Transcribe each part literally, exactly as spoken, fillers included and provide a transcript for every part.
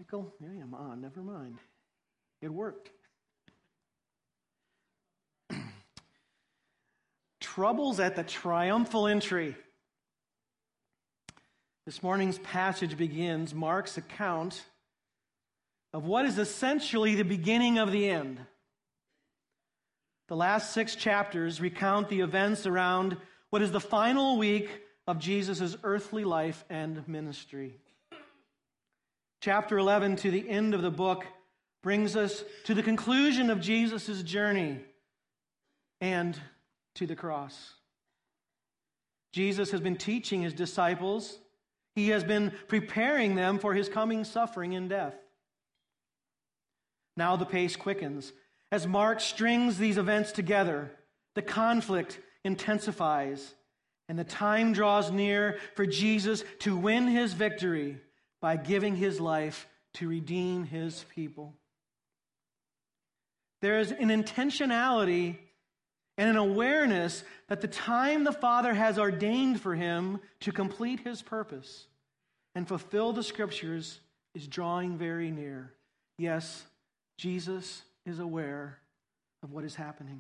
Michael, yeah, I'm on. Never mind. It worked. Troubles at the triumphal entry. This morning's passage begins Mark's account of what is essentially the beginning of the end. The last six chapters recount the events around what is the final week of Jesus' earthly life and ministry. Chapter eleven to the end of the book brings us to the conclusion of Jesus' journey and to the cross. Jesus has been teaching his disciples. He has been preparing them for his coming suffering and death. Now the pace quickens. As Mark strings these events together, the conflict intensifies, and the time draws near for Jesus to win his victory by giving his life to redeem his people. There is an intentionality and an awareness that the time the Father has ordained for him to complete his purpose and fulfill the Scriptures is drawing very near. Yes, Jesus is aware of what is happening.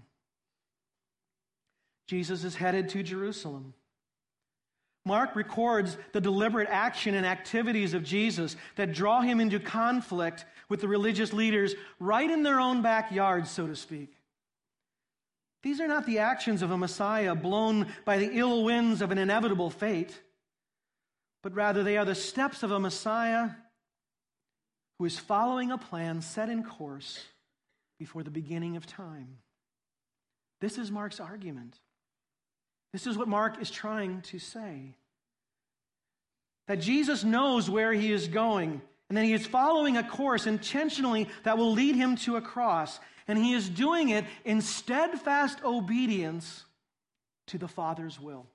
Jesus is headed to Jerusalem. Mark records the deliberate action and activities of Jesus that draw him into conflict with the religious leaders right in their own backyard, so to speak. These are not the actions of a Messiah blown by the ill winds of an inevitable fate, but rather they are the steps of a Messiah who is following a plan set in course before the beginning of time. This is Mark's argument. This is what Mark is trying to say. That Jesus knows where he is going, and that he is following a course intentionally that will lead him to a cross, and he is doing it in steadfast obedience to the Father's will.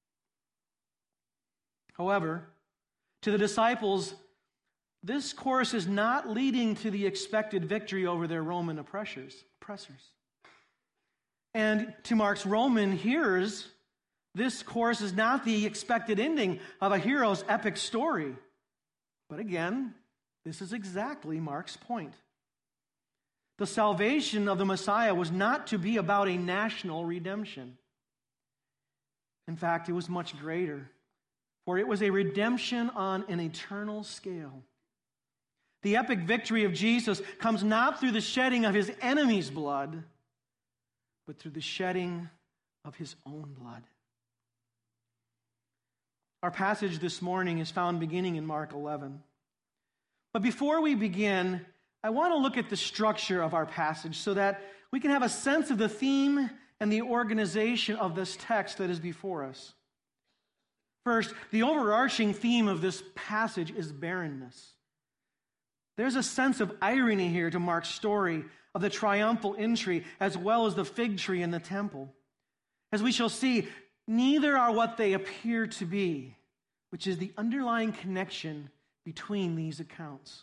However, to the disciples, this course is not leading to the expected victory over their Roman oppressors. oppressors. And to Mark's Roman hearers, this course is not the expected ending of a hero's epic story. But again, this is exactly Mark's point. The salvation of the Messiah was not to be about a national redemption. In fact, it was much greater, for it was a redemption on an eternal scale. The epic victory of Jesus comes not through the shedding of his enemy's blood, but through the shedding of his own blood. Our passage this morning is found beginning in Mark eleven. But before we begin, I want to look at the structure of our passage so that we can have a sense of the theme and the organization of this text that is before us. First, the overarching theme of this passage is barrenness. There's a sense of irony here to Mark's story of the triumphal entry as well as the fig tree in the temple. As we shall see, neither are what they appear to be, which is the underlying connection between these accounts.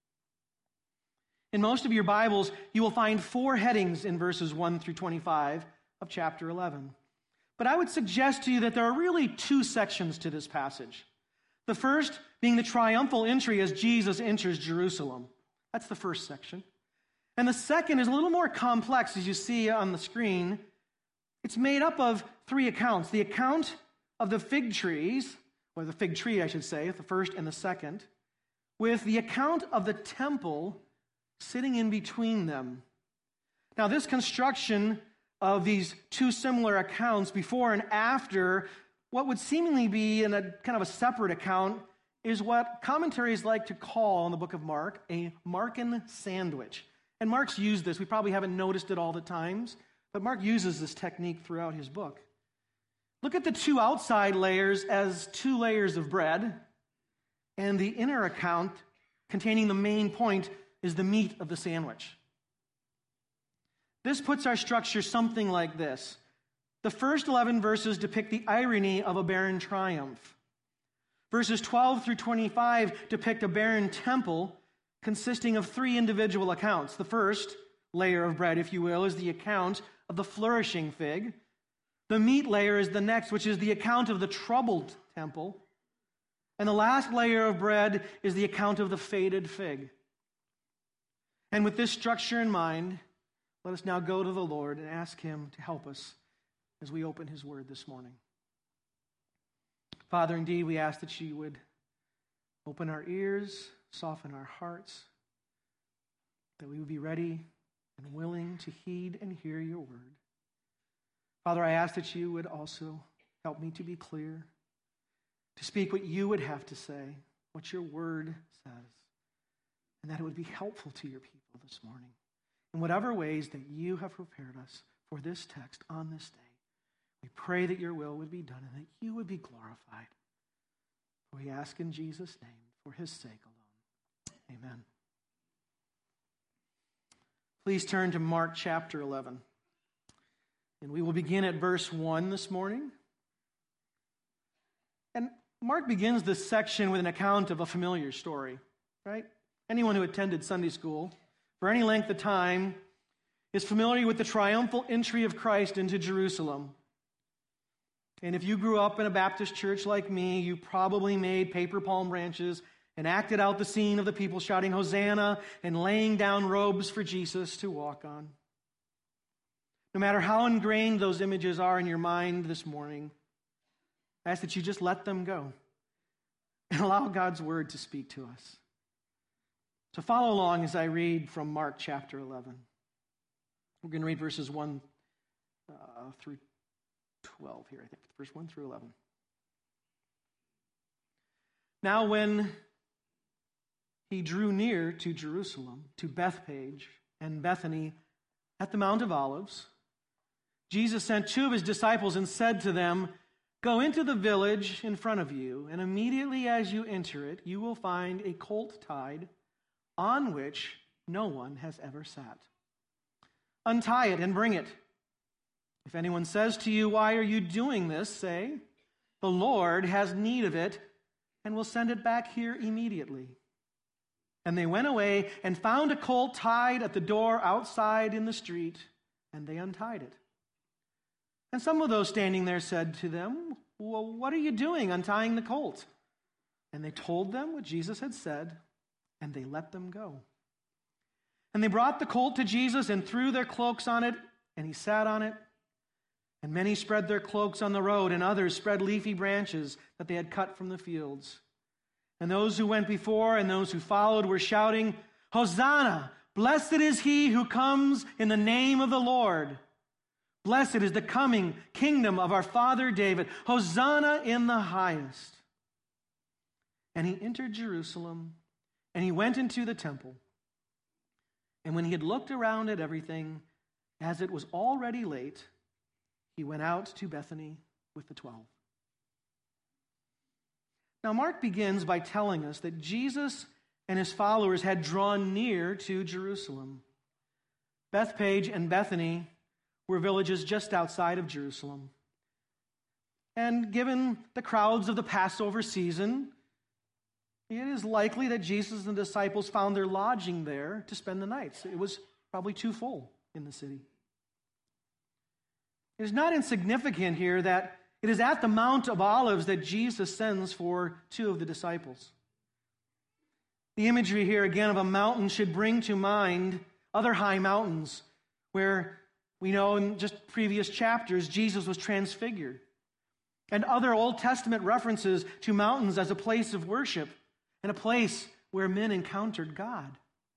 In most of your Bibles, you will find four headings in verses one through twenty-five of chapter eleven. But I would suggest to you that there are really two sections to this passage. The first being the triumphal entry as Jesus enters Jerusalem. That's the first section. And the second is a little more complex, as you see on the screen. It's made up of three accounts. The account of the fig trees, or the fig tree, I should say, the first and the second, with the account of the temple sitting in between them. Now, this construction of these two similar accounts before and after what would seemingly be in a kind of a separate account is what commentaries like to call in the book of Mark a Markan sandwich. And Mark's used this. We probably haven't noticed it all the times, but Mark uses this technique throughout his book. Look at the two outside layers as two layers of bread, and the inner account containing the main point is the meat of the sandwich. This puts our structure something like this. The first eleven verses depict the irony of a barren triumph. Verses twelve through twenty-five depict a barren temple consisting of three individual accounts. The first layer of bread, if you will, is the account of the flourishing fig. The meat layer is the next, which is the account of the troubled temple. And the last layer of bread is the account of the faded fig. And with this structure in mind, let us now go to the Lord and ask him to help us as we open his word this morning. Father, indeed, we ask that you would open our ears, soften our hearts, that we would be ready and willing to heed and hear your word. Father, I ask that you would also help me to be clear, to speak what you would have to say, what your word says, and that it would be helpful to your people this morning in whatever ways that you have prepared us for this text on this day. We pray that your will would be done and that you would be glorified. We ask in Jesus' name, for his sake alone. Amen. Please turn to Mark chapter eleven. And we will begin at verse one this morning. And Mark begins this section with an account of a familiar story, right? Anyone who attended Sunday school for any length of time is familiar with the triumphal entry of Christ into Jerusalem. And if you grew up in a Baptist church like me, you probably made paper palm branches and acted out the scene of the people shouting Hosanna and laying down robes for Jesus to walk on. No matter how ingrained those images are in your mind this morning, I ask that you just let them go and allow God's word to speak to us. So follow along as I read from Mark chapter eleven. We're going to read verses one uh, through twelve here, I think. Verse one through eleven. Now when he drew near to Jerusalem, to Bethphage and Bethany at the Mount of Olives, Jesus sent two of his disciples and said to them, "Go into the village in front of you, and immediately as you enter it, you will find a colt tied on which no one has ever sat. Untie it and bring it. If anyone says to you, 'Why are you doing this?' say, 'The Lord has need of it, and will send it back here immediately.'" And they went away and found a colt tied at the door outside in the street, and they untied it. And some of those standing there said to them, "Well, what are you doing untying the colt?" And they told them what Jesus had said, and they let them go. And they brought the colt to Jesus and threw their cloaks on it, and he sat on it. And many spread their cloaks on the road, and others spread leafy branches that they had cut from the fields. And those who went before and those who followed were shouting, "Hosanna! Blessed is he who comes in the name of the Lord. Blessed is the coming kingdom of our father David. Hosanna in the highest." And he entered Jerusalem, and he went into the temple. And when he had looked around at everything, as it was already late, he went out to Bethany with the twelve. Now, Mark begins by telling us that Jesus and his followers had drawn near to Jerusalem. Bethphage and Bethany were villages just outside of Jerusalem. And given the crowds of the Passover season, it is likely that Jesus and the disciples found their lodging there to spend the nights. It was probably too full in the city. It is not insignificant here that it is at the Mount of Olives that Jesus sends for two of the disciples. The imagery here, again, of a mountain should bring to mind other high mountains where we know in just previous chapters Jesus was transfigured, and other Old Testament references to mountains as a place of worship and a place where men encountered God.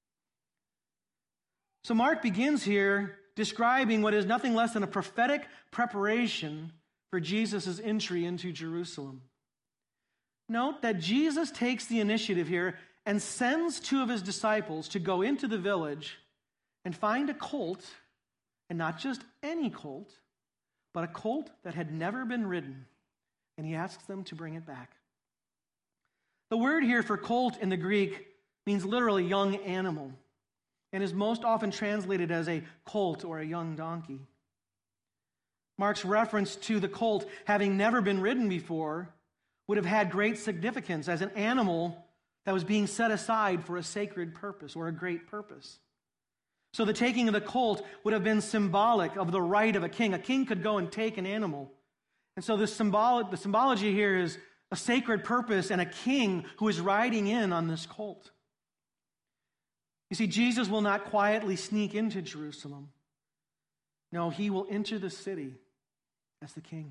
So Mark begins here describing what is nothing less than a prophetic preparation for Jesus' entry into Jerusalem. Note that Jesus takes the initiative here and sends two of his disciples to go into the village and find a colt, and not just any colt, but a colt that had never been ridden, and he asks them to bring it back. The word here for colt in the Greek means literally young animal, and is most often translated as a colt or a young donkey. Mark's reference to the colt having never been ridden before would have had great significance as an animal that was being set aside for a sacred purpose or a great purpose. So the taking of the colt would have been symbolic of the right of a king. A king could go and take an animal. And so the, symbol- the symbology here is a sacred purpose, and a king who is riding in on this colt. You see, Jesus will not quietly sneak into Jerusalem. No, he will enter the city as the king.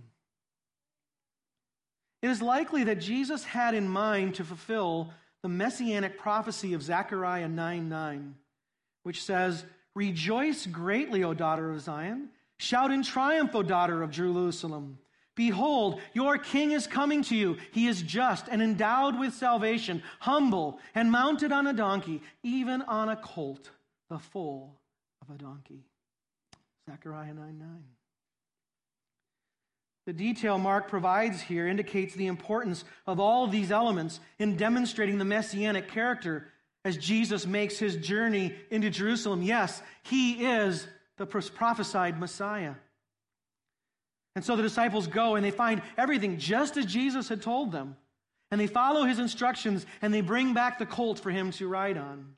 It is likely that Jesus had in mind to fulfill the messianic prophecy of Zechariah nine nine, which says, "Rejoice greatly, O daughter of Zion. Shout in triumph, O daughter of Jerusalem. Behold, your king is coming to you. He is just and endowed with salvation, humble and mounted on a donkey, even on a colt, the foal of a donkey." Zechariah nine nine. The detail Mark provides here indicates the importance of all of these elements in demonstrating the messianic character as Jesus makes his journey into Jerusalem. Yes, he is the prophesied Messiah. And so the disciples go and they find everything just as Jesus had told them. And they follow his instructions and they bring back the colt for him to ride on.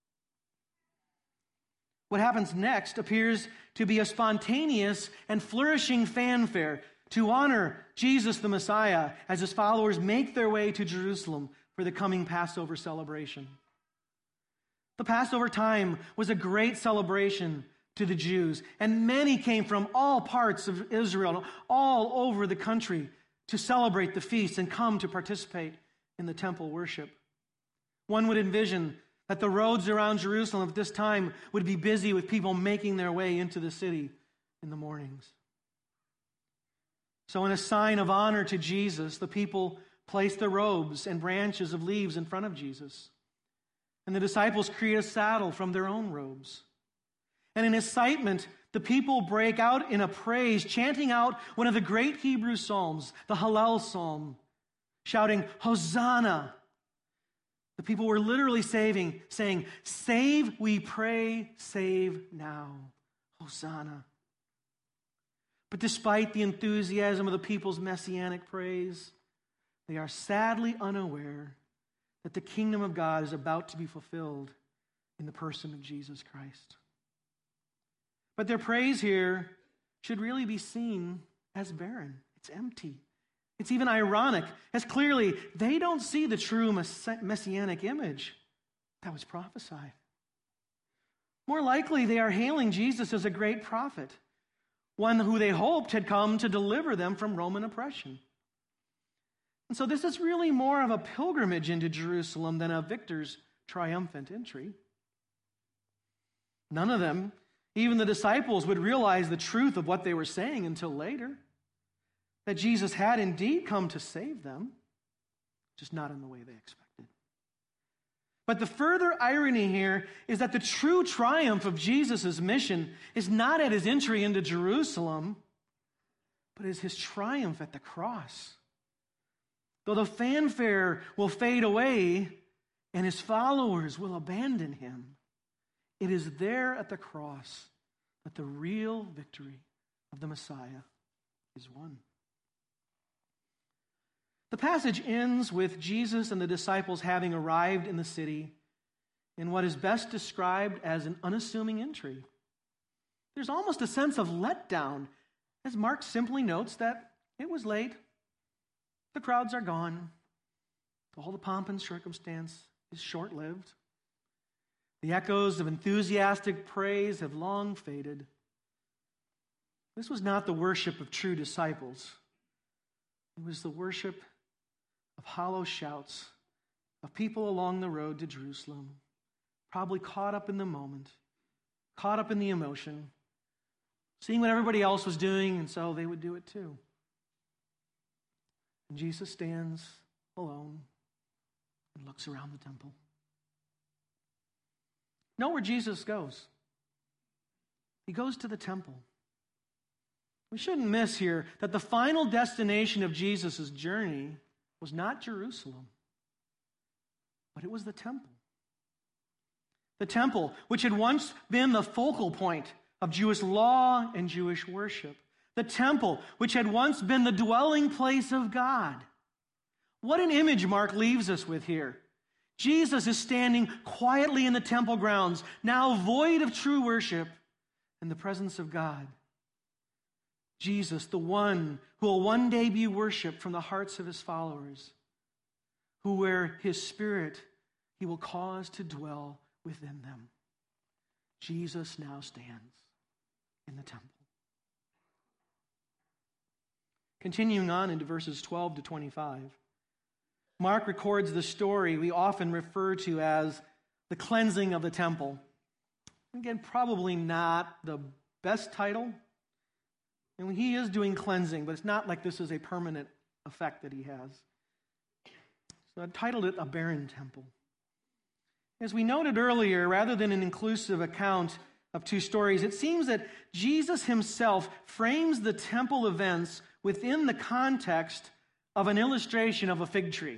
What happens next appears to be a spontaneous and flourishing fanfare to honor Jesus the Messiah as his followers make their way to Jerusalem for the coming Passover celebration. The Passover time was a great celebration to the Jews, and many came from all parts of Israel, all over the country, to celebrate the feast and come to participate in the temple worship. One would envision that the roads around Jerusalem at this time would be busy with people making their way into the city in the mornings. So in a sign of honor to Jesus, the people placed their robes and branches of leaves in front of Jesus. And the disciples create a saddle from their own robes. And in excitement, the people break out in a praise, chanting out one of the great Hebrew psalms, the Hallel psalm, shouting, "Hosanna." The people were literally saving, saying, "Save, we pray, save now. Hosanna." But despite the enthusiasm of the people's messianic praise, they are sadly unaware that the kingdom of God is about to be fulfilled in the person of Jesus Christ. But their praise here should really be seen as barren. It's empty. It's even ironic, as clearly they don't see the true messianic image that was prophesied. More likely, they are hailing Jesus as a great prophet, one who they hoped had come to deliver them from Roman oppression. And so this is really more of a pilgrimage into Jerusalem than a victor's triumphant entry. None of them, even the disciples, would realize the truth of what they were saying until later, that Jesus had indeed come to save them, just not in the way they expected. But the further irony here is that the true triumph of Jesus' mission is not at his entry into Jerusalem, but is his triumph at the cross. Though the fanfare will fade away and his followers will abandon him, it is there at the cross that the real victory of the Messiah is won. The passage ends with Jesus and the disciples having arrived in the city in what is best described as an unassuming entry. There's almost a sense of letdown, as Mark simply notes that it was late, the crowds are gone, all the pomp and circumstance is short-lived, the echoes of enthusiastic praise have long faded. This was not the worship of true disciples. It was the worship of hollow shouts of people along the road to Jerusalem, probably caught up in the moment, caught up in the emotion, seeing what everybody else was doing, and so they would do it too. And Jesus stands alone and looks around the temple. Know where Jesus goes. He goes to the temple. We shouldn't miss here that the final destination of Jesus' journey was not Jerusalem, but it was the temple. The temple, which had once been the focal point of Jewish law and Jewish worship. The temple, which had once been the dwelling place of God. What an image Mark leaves us with here. Jesus is standing quietly in the temple grounds, now void of true worship, in the presence of God. Jesus, the one who will one day be worshiped from the hearts of his followers, who where his Spirit he will cause to dwell within them. Jesus now stands in the temple. Continuing on into verses twelve to twenty-five, Mark records the story we often refer to as the cleansing of the temple. Again, probably not the best title. And he is doing cleansing, but it's not like this is a permanent effect that he has. So I titled it A Barren Temple. As we noted earlier, rather than an inclusive account of two stories, it seems that Jesus himself frames the temple events within the context of an illustration of a fig tree.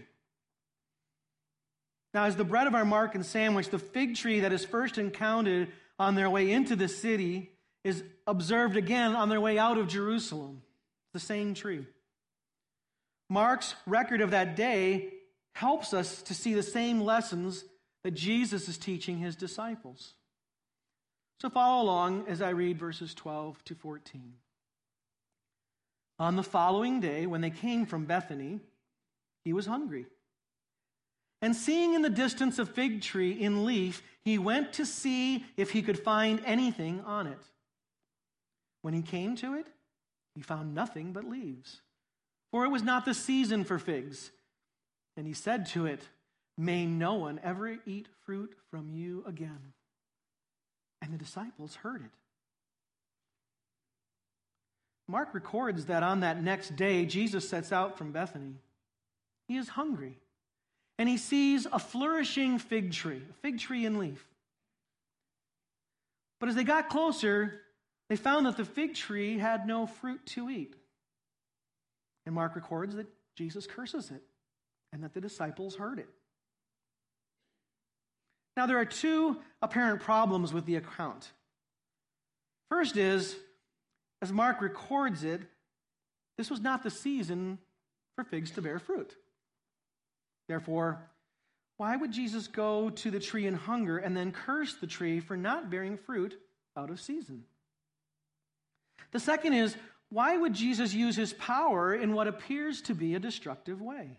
Now, as the bread of our Mark and sandwich, the fig tree that is first encountered on their way into the city is observed again on their way out of Jerusalem. The same tree. Mark's record of that day helps us to see the same lessons that Jesus is teaching his disciples. So follow along as I read verses twelve to fourteen. On the following day, when they came from Bethany, he was hungry. And seeing in the distance a fig tree in leaf, he went to see if he could find anything on it. When he came to it, he found nothing but leaves, for it was not the season for figs. And he said to it, "May no one ever eat fruit from you again." And the disciples heard it. Mark records that on that next day, Jesus sets out from Bethany. He is hungry, and he sees a flourishing fig tree, a fig tree in leaf. But as they got closer, they found that the fig tree had no fruit to eat. And Mark records that Jesus curses it and that the disciples heard it. Now, there are two apparent problems with the account. First is, as Mark records it, this was not the season for figs to bear fruit. Therefore, why would Jesus go to the tree in hunger and then curse the tree for not bearing fruit out of season? The second is, why would Jesus use his power in what appears to be a destructive way?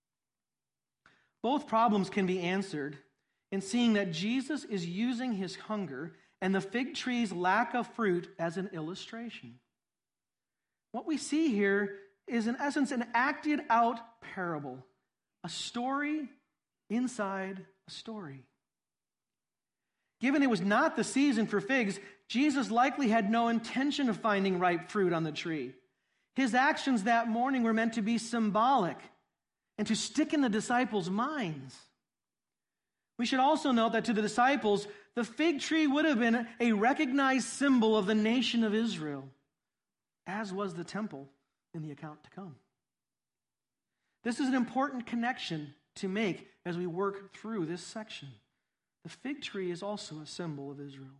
Both problems can be answered in seeing that Jesus is using his hunger and the fig tree's lack of fruit as an illustration. What we see here is, in essence, an acted out parable, a story inside a story. Given it was not the season for figs, Jesus likely had no intention of finding ripe fruit on the tree. His actions that morning were meant to be symbolic and to stick in the disciples' minds. We should also note that to the disciples, the fig tree would have been a recognized symbol of the nation of Israel, as was the temple in the account to come. This is an important connection to make as we work through this section. The fig tree is also a symbol of Israel.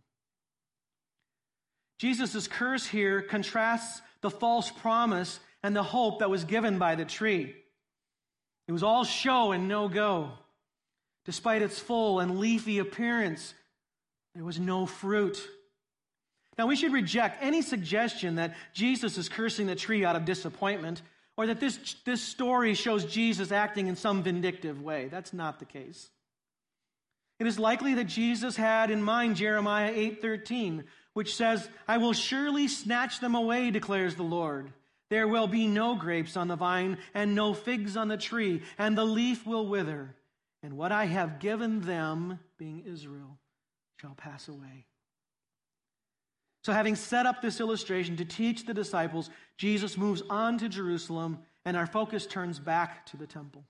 Jesus' curse here contrasts the false promise and the hope that was given by the tree. It was all show and no go. Despite its full and leafy appearance, there was no fruit. Now, we should reject any suggestion that Jesus is cursing the tree out of disappointment, or that this, this story shows Jesus acting in some vindictive way. That's not the case. It is likely that Jesus had in mind Jeremiah eight thirteen, which says, "I will surely snatch them away, declares the Lord. There will be no grapes on the vine and no figs on the tree, and the leaf will wither. And what I have given them," being Israel, "shall pass away." So having set up this illustration to teach the disciples, Jesus moves on to Jerusalem, and our focus turns back to the temple.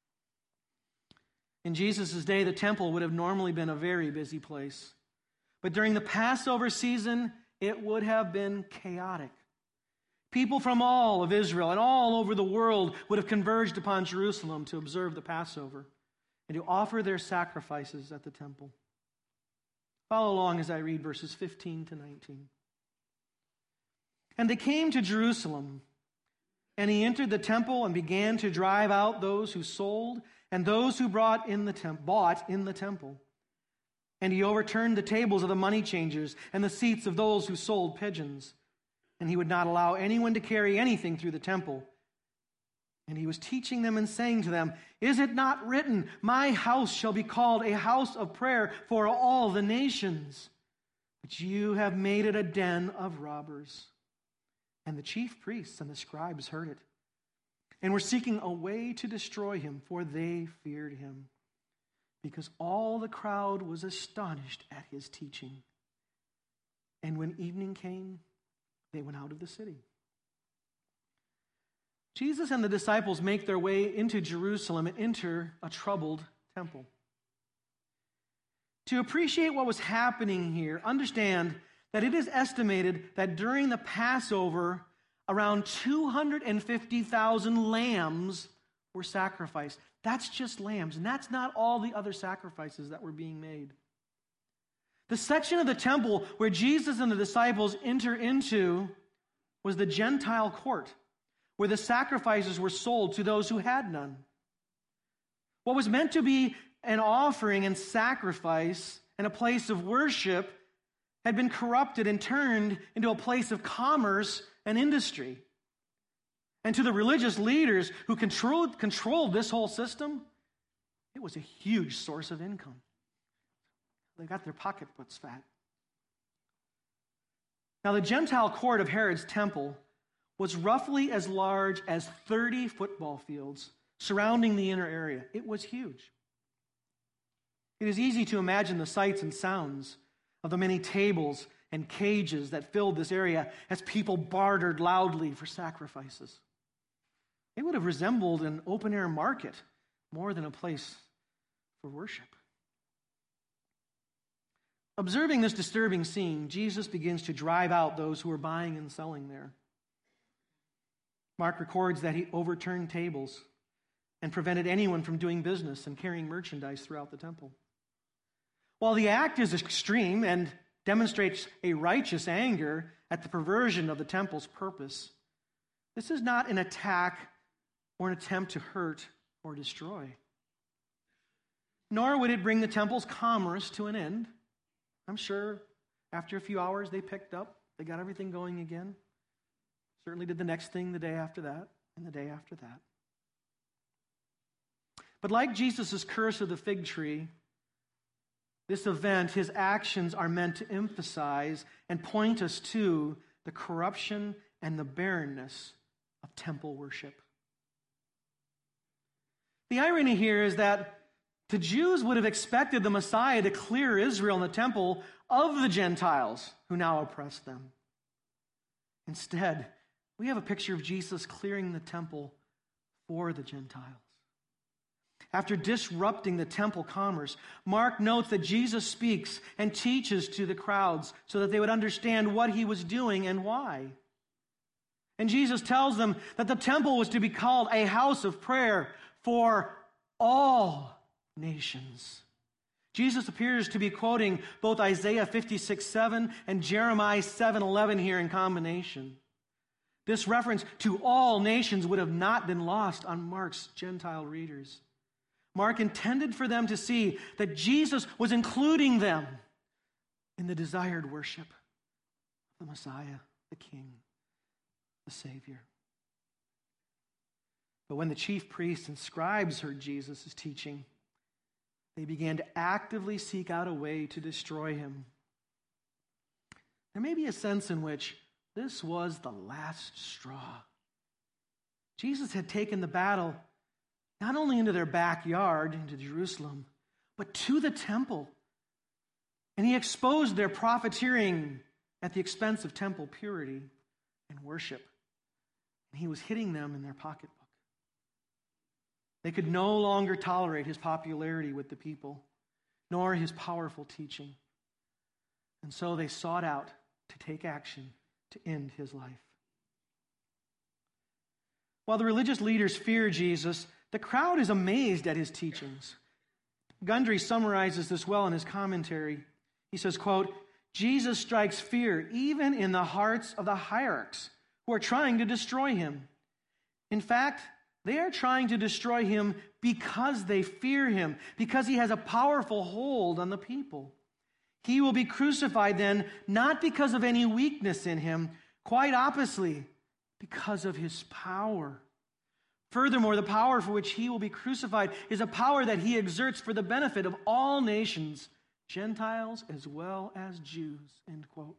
In Jesus' day, the temple would have normally been a very busy place. But during the Passover season, it would have been chaotic. People from all of Israel and all over the world would have converged upon Jerusalem to observe the Passover and to offer their sacrifices at the temple. Follow along as I read verses fifteen to nineteen. "And they came to Jerusalem, and he entered the temple and began to drive out those who sold and those who brought in the temp- bought in the temple. And he overturned the tables of the money changers and the seats of those who sold pigeons. and he would not allow anyone to carry anything through the temple. And he was teaching them and saying to them, "Is it not written, 'My house shall be called a house of prayer for all the nations'? But you have made it a den of robbers." And the chief priests and the scribes heard it, and were seeking a way to destroy him, for they feared him, because all the crowd was astonished at his teaching. And when evening came, they went out of the city. Jesus and the disciples make their way into Jerusalem and enter a troubled temple. To appreciate what was happening here, understand that it is estimated that during the Passover, around two hundred fifty thousand lambs were sacrificed. That's just lambs, and that's not all the other sacrifices that were being made. The section of the temple where Jesus and the disciples enter into was the Gentile court, where the sacrifices were sold to those who had none. What was meant to be an offering and sacrifice and a place of worship had been corrupted and turned into a place of commerce and industry. And to the religious leaders who controlled, controlled this whole system, it was a huge source of income. They got their pocketbooks fat. Now, the Gentile court of Herod's temple was roughly as large as thirty football fields surrounding the inner area. It was huge. It is easy to imagine the sights and sounds of the many tables and cages that filled this area as people bartered loudly for sacrifices. It would have resembled an open-air market more than a place for worship. Observing this disturbing scene, Jesus begins to drive out those who were buying and selling there. Mark records that he overturned tables and prevented anyone from doing business and carrying merchandise throughout the temple. While the act is extreme and demonstrates a righteous anger at the perversion of the temple's purpose, this is not an attack or an attempt to hurt or destroy. Nor would it bring the temple's commerce to an end. I'm sure after a few hours they picked up, they got everything going again. Certainly did the next thing the day after that, and the day after that. But like Jesus' curse of the fig tree, this event, his actions are meant to emphasize and point us to the corruption and the barrenness of temple worship. The irony here is that the Jews would have expected the Messiah to clear Israel and the temple of the Gentiles who now oppress them. Instead, we have a picture of Jesus clearing the temple for the Gentiles. After disrupting the temple commerce, Mark notes that Jesus speaks and teaches to the crowds so that they would understand what he was doing and why. And Jesus tells them that the temple was to be called a house of prayer for all nations. Jesus appears to be quoting both Isaiah fifty-six seven and Jeremiah seven eleven here in combination. This reference to all nations would have not been lost on Mark's Gentile readers. Mark intended for them to see that Jesus was including them in the desired worship of the Messiah, the King, the Savior. But when the chief priests and scribes heard Jesus' teaching, they began to actively seek out a way to destroy him. There may be a sense in which this was the last straw. Jesus had taken the battle not only into their backyard, into Jerusalem, but to the temple. And he exposed their profiteering at the expense of temple purity and worship. And he was hitting them in their pocketbook. They could no longer tolerate his popularity with the people, nor his powerful teaching. And so they sought out to take action to end his life. While the religious leaders fear Jesus, the crowd is amazed at his teachings. Gundry summarizes this well in his commentary. He says, quote, Jesus strikes fear even in the hearts of the hierarchs who are trying to destroy him. In fact, they are trying to destroy him because they fear him, because he has a powerful hold on the people. He will be crucified then, not because of any weakness in him, Quite oppositely, because of his power. Furthermore, the power for which he will be crucified is a power that he exerts for the benefit of all nations, Gentiles as well as Jews. End quote.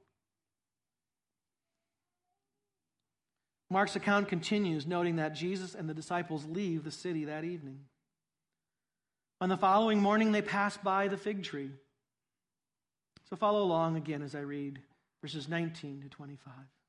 Mark's account continues, noting that Jesus and the disciples leave the city that evening. On the following morning, they pass by the fig tree. So follow along again as I read verses nineteen to twenty-five.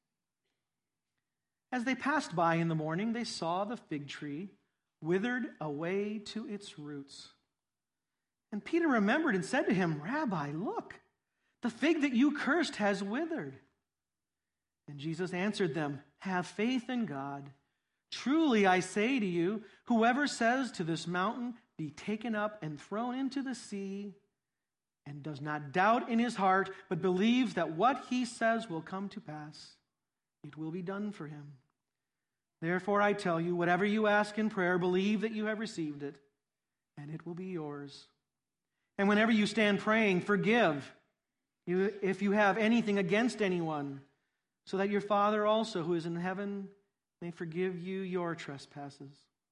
As they passed by in the morning, they saw the fig tree withered away to its roots. And Peter remembered and said to him, Rabbi, look, the fig that you cursed has withered. And Jesus answered them, have faith in God. Truly I say to you, whoever says to this mountain, be taken up and thrown into the sea, and does not doubt in his heart, but believes that what he says will come to pass, it will be done for him. Therefore I tell you, whatever you ask in prayer, believe that you have received it, and it will be yours. And whenever you stand praying, forgive you if you have anything against anyone, so that your Father also, who is in heaven, may forgive you your trespasses.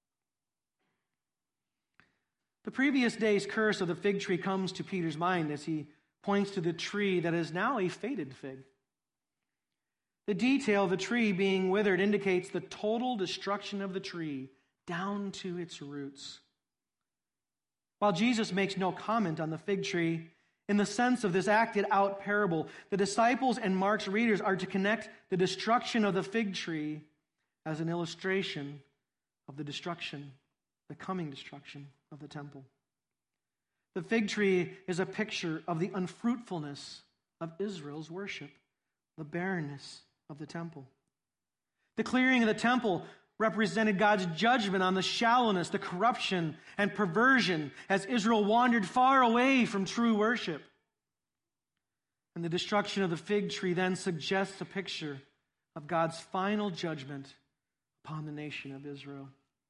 The previous day's curse of the fig tree comes to Peter's mind as he points to the tree that is now a faded fig. The detail of the tree being withered indicates the total destruction of the tree down to its roots. While Jesus makes no comment on the fig tree, in the sense of this acted out parable, the disciples and Mark's readers are to connect the destruction of the fig tree as an illustration of the destruction, the coming destruction of the temple. The fig tree is a picture of the unfruitfulness of Israel's worship, the barrenness of the temple. The clearing of the temple represented God's judgment on the shallowness, the corruption, and perversion as Israel wandered far away from true worship. And the destruction of the fig tree then suggests a picture of God's final judgment upon the nation of Israel.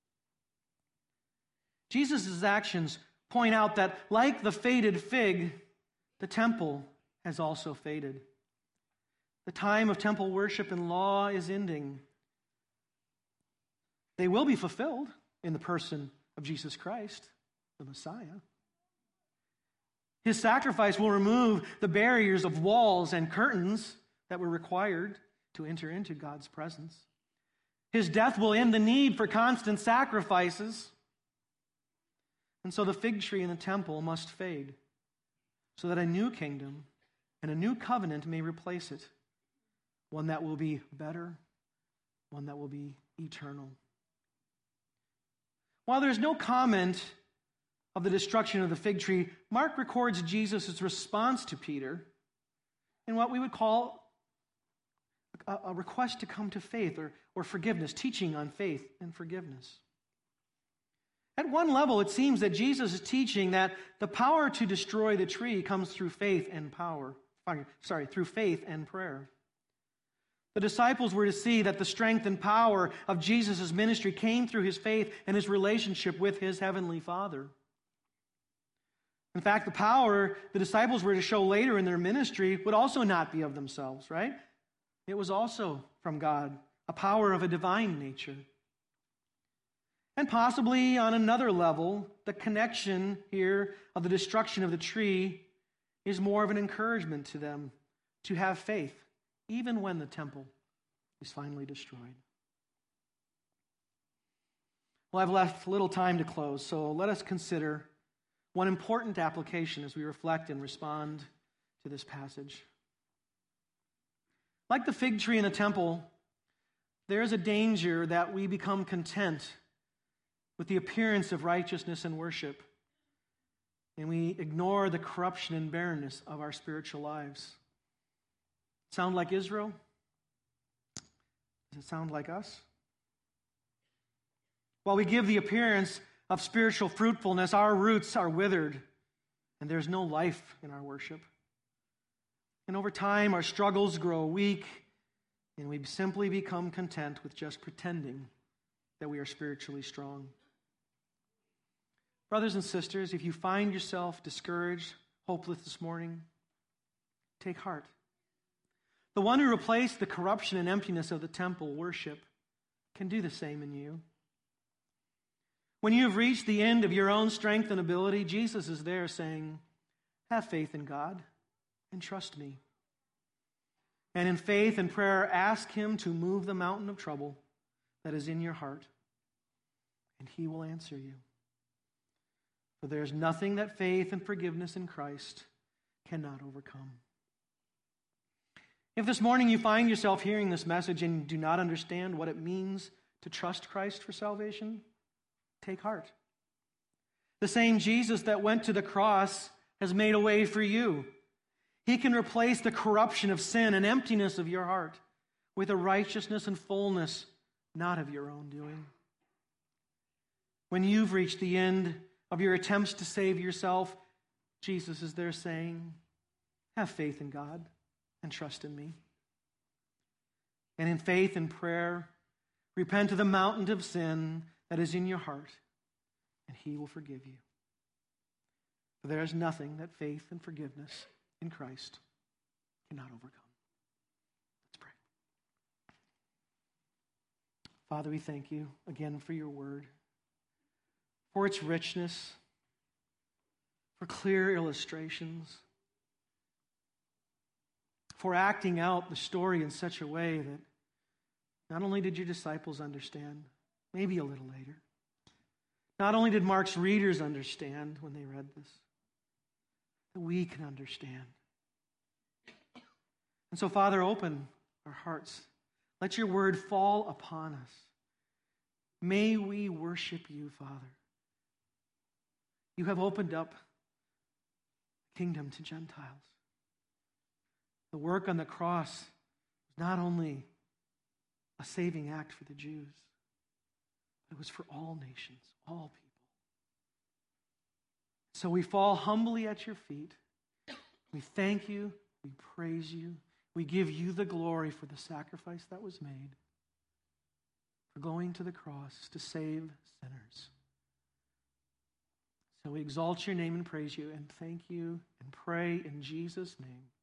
Jesus' actions point out that, like the faded fig, the temple has also faded. The time of temple worship and law is ending. They will be fulfilled in the person of Jesus Christ, the Messiah. His sacrifice will remove the barriers of walls and curtains that were required to enter into God's presence. His death will end the need for constant sacrifices. And so the fig tree in the temple must fade, so that a new kingdom and a new covenant may replace it, one that will be better, one that will be eternal. While there's no comment of the destruction of the fig tree, Mark records Jesus' response to Peter in what we would call a, a request to come to faith or, or forgiveness, teaching on faith and forgiveness. At one level, it seems that Jesus is teaching that the power to destroy the tree comes through faith and power. Sorry, through faith and prayer. The disciples were to see that the strength and power of Jesus' ministry came through his faith and his relationship with his heavenly Father. In fact, the power the disciples were to show later in their ministry would also not be of themselves, right? It was also from God, a power of a divine nature. And possibly on another level, the connection here of the destruction of the tree is more of an encouragement to them to have faith, even when the temple is finally destroyed. Well, I've left little time to close, so let us consider one important application as we reflect and respond to this passage. Like the fig tree in the temple, there is a danger that we become content with the appearance of righteousness and worship, and we ignore the corruption and barrenness of our spiritual lives. Sound like Israel? Does it sound like us? While we give the appearance of spiritual fruitfulness, our roots are withered, and there's no life in our worship. And over time, our struggles grow weak, and we simply become content with just pretending that we are spiritually strong. Brothers and sisters, if you find yourself discouraged, hopeless this morning, take heart. The one who replaced the corruption and emptiness of the temple worship can do the same in you. When you have reached the end of your own strength and ability, Jesus is there saying, have faith in God and trust me. And in faith and prayer, ask him to move the mountain of trouble that is in your heart, and he will answer you. For there is nothing that faith and forgiveness in Christ cannot overcome. If this morning you find yourself hearing this message and do not understand what it means to trust Christ for salvation, take heart. The same Jesus that went to the cross has made a way for you. He can replace the corruption of sin and emptiness of your heart with a righteousness and fullness not of your own doing. When you've reached the end of your attempts to save yourself, Jesus is there saying, have faith in God and trust in me. And in faith and prayer, repent of the mountain of sin that is in your heart, and he will forgive you. For there is nothing that faith and forgiveness in Christ cannot overcome. Let's pray. Father, we thank you again for your word, for its richness, for clear illustrations, for acting out the story in such a way that not only did your disciples understand, maybe a little later, not only did Mark's readers understand when they read this, that we can understand. And so, Father, open our hearts. Let your word fall upon us. May we worship you, Father. You have opened up the kingdom to Gentiles. The work on the cross was not only a saving act for the Jews, but it was for all nations, all people. So we fall humbly at your feet. We thank you. We praise you. We give you the glory for the sacrifice that was made, for going to the cross to save sinners. So we exalt your name and praise you and thank you and pray in Jesus' name.